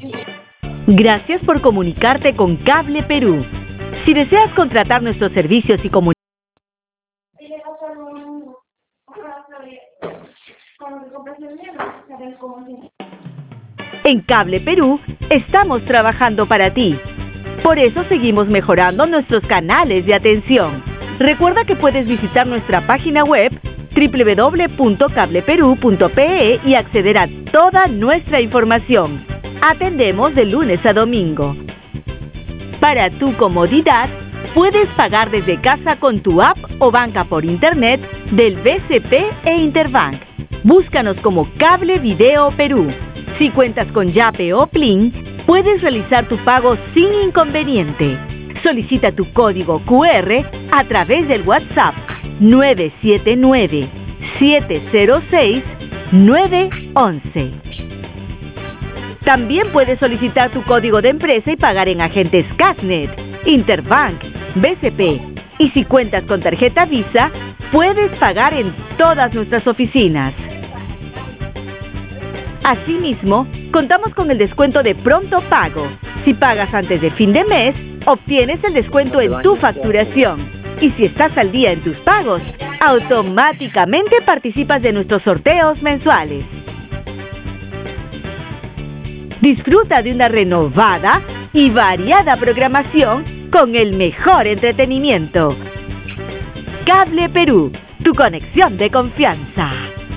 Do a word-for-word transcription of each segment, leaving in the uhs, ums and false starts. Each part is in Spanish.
Gracias por comunicarte con Cable Perú. Si deseas contratar nuestros servicios y comunicación, en Cable Perú estamos trabajando para ti. Por eso seguimos mejorando nuestros canales de atención. Recuerda que puedes visitar nuestra página web doble u doble u doble u punto cable perú punto pe e y acceder a toda nuestra información. Atendemos de lunes a domingo. Para tu comodidad, puedes pagar desde casa con tu app o banca por internet del B C P e Interbank. Búscanos como Cable Video Perú. Si cuentas con Yape o Plin, puedes realizar tu pago sin inconveniente. Solicita tu código cu erre a través del WhatsApp nueve siete nueve, siete cero seis, nueve once. También puedes solicitar tu código de empresa y pagar en agentes Casnet, Interbank, B C P. Y si cuentas con tarjeta Visa, puedes pagar en todas nuestras oficinas. Asimismo, contamos con el descuento de pronto pago. Si pagas antes de fin de mes, obtienes el descuento en tu facturación. Y si estás al día en tus pagos, automáticamente participas de nuestros sorteos mensuales. Disfruta de una renovada y variada programación con el mejor entretenimiento. Cable Perú, tu conexión de confianza.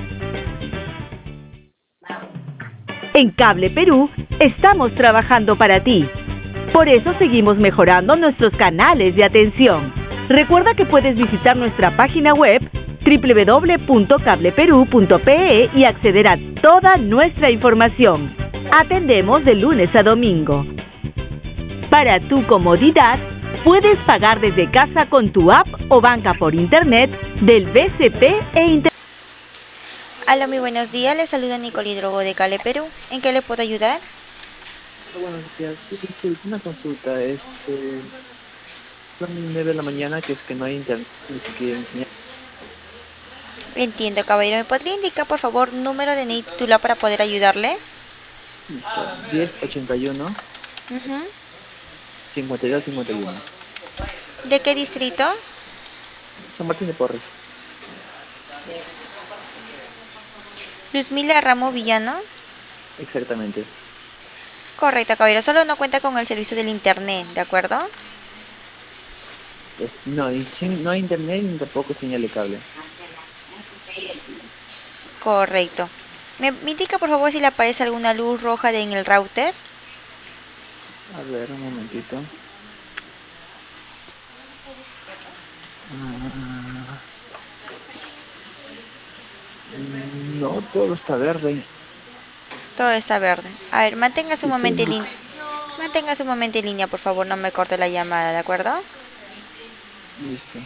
En Cable Perú estamos trabajando para ti. Por eso seguimos mejorando nuestros canales de atención. Recuerda que puedes visitar nuestra página web doble u doble u doble u punto cable perú punto pe e y acceder a toda nuestra información. Atendemos de lunes a domingo. Para tu comodidad, puedes pagar desde casa con tu app o banca por internet del B C P e Internet. Hola, muy buenos días. Les saluda Nicole Hidrogo de Cable Perú. ¿En qué le puedo ayudar? Buenos días. Sí, sí, una consulta. Este, son nueve de la mañana, que es que no hay internet. Entiendo, caballero. ¿Me podría indicar, por favor, número de N I T titular para poder ayudarle? diez ochenta y uno, Uh-huh. cincuenta y dos cincuenta y uno. ¿De qué distrito? San Martín de Porres. Luzmila Ramos Villano. Exactamente. Correcto, caballero. Solo no cuenta con el servicio del internet, ¿de acuerdo? Es- no, y sin- no hay internet ni tampoco señal de cable. Correcto. ¿Me, me indica, por favor, si le aparece alguna luz roja de- en el router? A ver, un momentito. Ah, mm, no, todo está verde. Todo está verde. A ver, manténgase un Sí, momento en sí. línea. Manténgase un momento en línea, por favor. No me corte la llamada, ¿de acuerdo? Listo.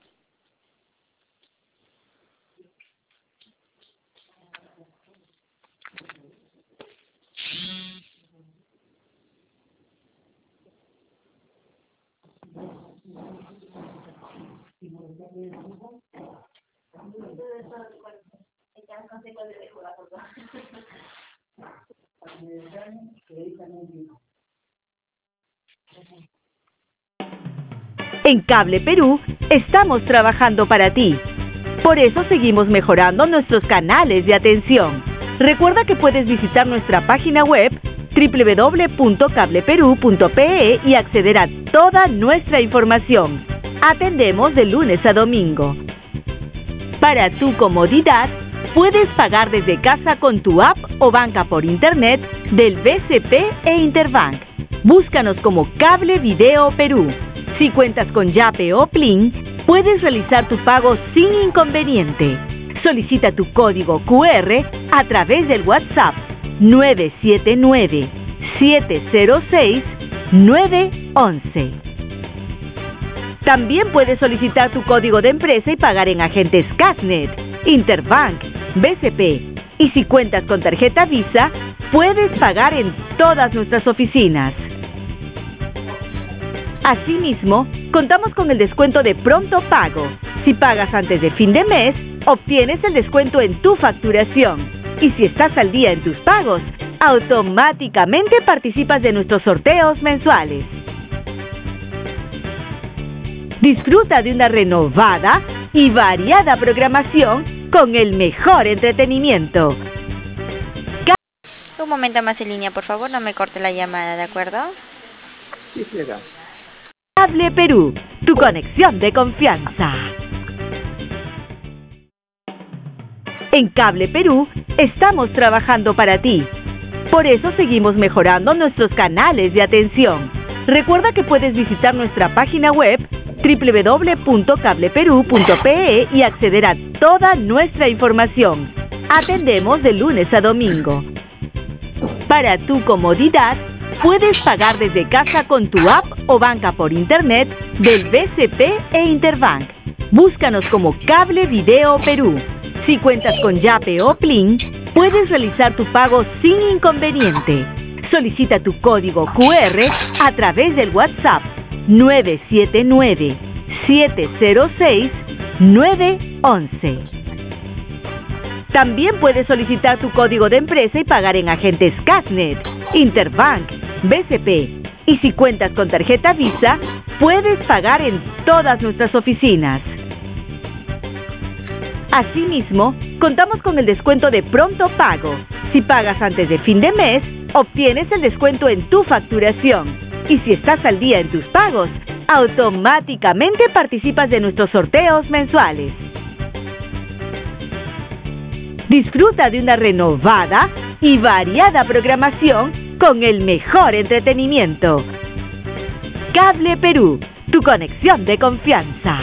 En Cable Perú estamos trabajando para ti. Por eso seguimos mejorando nuestros canales de atención. Recuerda que puedes visitar nuestra página web doble u doble u doble u punto cable perú punto pe e y acceder a toda nuestra información. Atendemos de lunes a domingo. Para tu comodidad, puedes pagar desde casa con tu app o banca por internet del B C P e Interbank. Búscanos como Cable Video Perú. Si cuentas con Yape o Plin, puedes realizar tu pago sin inconveniente. Solicita tu código cu erre a través del WhatsApp nueve siete nueve, siete cero seis, nueve once. También puedes solicitar tu código de empresa y pagar en agentes Casnet, Interbank, B C P. Y si cuentas con tarjeta Visa, puedes pagar en todas nuestras oficinas. Asimismo, contamos con el descuento de pronto pago. Si pagas antes de fin de mes, obtienes el descuento en tu facturación. Y si estás al día en tus pagos, automáticamente participas de nuestros sorteos mensuales. Disfruta de una renovada y variada programación con el mejor entretenimiento. Un momento más en línea, por favor, no me corte la llamada, ¿de acuerdo? Sí, sí, acá. Cable Perú, tu conexión de confianza. En Cable Perú estamos trabajando para ti. Por eso seguimos mejorando nuestros canales de atención. Recuerda que puedes visitar nuestra página web doble u doble u doble u punto cable perú punto pe e y acceder a toda nuestra información. Atendemos de lunes a domingo. Para tu comodidad, puedes pagar desde casa con tu app o banca por internet del B C P e Interbank. Búscanos como Cable Video Perú. Si cuentas con Yape o Plin, puedes realizar tu pago sin inconveniente. Solicita tu código cu erre a través del WhatsApp nueve siete nueve, siete cero seis, nueve once. También puedes solicitar tu código de empresa y pagar en agentes Casnet, Interbank, B C P. Y si cuentas con tarjeta Visa, puedes pagar en todas nuestras oficinas. Asimismo, contamos con el descuento de pronto pago. Si pagas antes de fin de mes, obtienes el descuento en tu facturación. Y si estás al día en tus pagos, automáticamente participas de nuestros sorteos mensuales. Disfruta de una renovada y variada programación con el mejor entretenimiento. Cable Perú, tu conexión de confianza.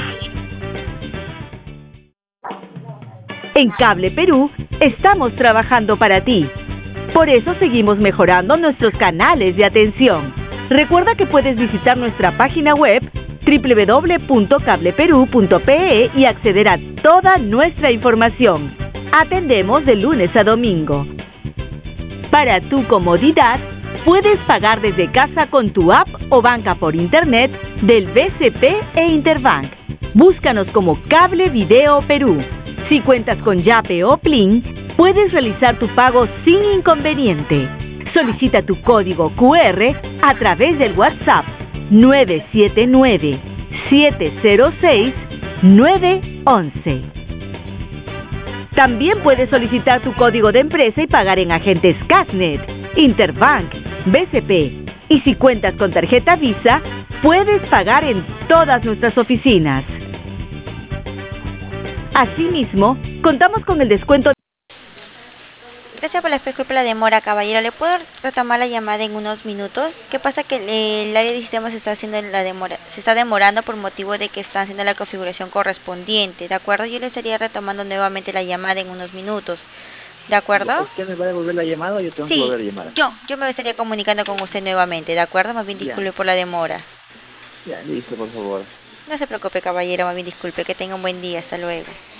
En Cable Perú estamos trabajando para ti. Por eso seguimos mejorando nuestros canales de atención. Recuerda que puedes visitar nuestra página web doble u doble u doble u punto cable perú punto pe e y acceder a toda nuestra información. Atendemos de lunes a domingo. Para tu comodidad, puedes pagar desde casa con tu app o banca por internet del B C P e Interbank. Búscanos como Cable Video Perú. Si cuentas con Yape o Plin, puedes realizar tu pago sin inconveniente. Solicita tu código cu erre a través del WhatsApp nueve siete nueve, siete cero seis, nueve once. También puedes solicitar tu código de empresa y pagar en agentes Casnet, Interbank, B C P. Y si cuentas con tarjeta Visa, puedes pagar en todas nuestras oficinas. Asimismo, contamos con el descuento. Gracias por la disculpa la demora, caballero. ¿Le puedo retomar la llamada en unos minutos? ¿Qué pasa? Que el, el área de sistemas se está haciendo la demora, se está demorando por motivo de que están haciendo la configuración correspondiente, ¿de acuerdo? Yo le estaría retomando nuevamente la llamada en unos minutos, ¿de acuerdo? ¿Usted me va a devolver la llamada o yo tengo Sí, que volver a llamar? yo, yo me estaría comunicando con usted nuevamente, ¿de acuerdo? Más bien disculpe por la demora. Ya, listo, por favor. No se preocupe, caballero, más bien disculpe. Que tenga un buen día. Hasta luego.